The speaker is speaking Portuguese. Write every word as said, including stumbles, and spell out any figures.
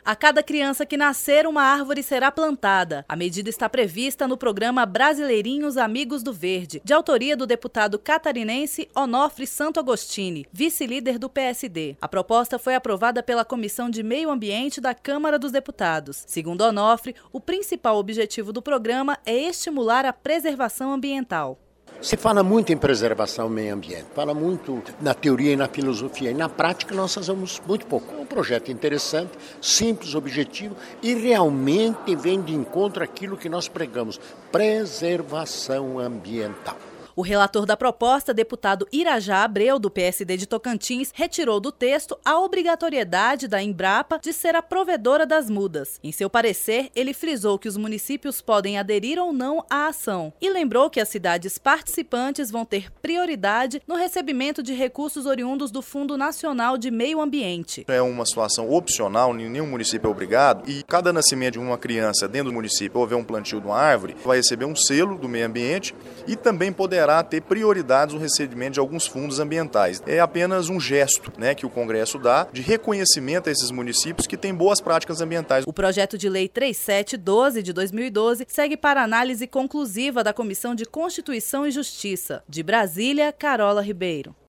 A cada criança que nascer, uma árvore será plantada. A medida está prevista no programa Brasileirinhos Amigos do Verde, de autoria do deputado catarinense Onofre Santo Agostini, vice-líder do P S D. A proposta foi aprovada pela Comissão de Meio Ambiente da Câmara dos Deputados. Segundo Onofre, o principal objetivo do programa é estimular a preservação ambiental. Se fala muito em preservação do meio ambiente, fala muito na teoria e na filosofia, e na prática nós fazemos muito pouco. É um projeto interessante, simples, objetivo e realmente vem de encontro àquilo que nós pregamos, preservação ambiental. O relator da proposta, deputado Irajá Abreu, do P S D de Tocantins, retirou do texto a obrigatoriedade da Embrapa de ser a provedora das mudas. Em seu parecer, ele frisou que os municípios podem aderir ou não à ação e lembrou que as cidades participantes vão ter prioridade no recebimento de recursos oriundos do Fundo Nacional de Meio Ambiente. É uma situação opcional, nenhum município é obrigado, e cada nascimento de uma criança dentro do município, houver um plantio de uma árvore, vai receber um selo do meio ambiente e também poderá ter prioridades no recebimento de alguns fundos ambientais. É apenas um gesto, né, que o Congresso dá de reconhecimento a esses municípios que têm boas práticas ambientais. O projeto de lei três mil setecentos e doze de dois mil e doze segue para análise conclusiva da Comissão de Constituição e Justiça. De Brasília, Carola Ribeiro.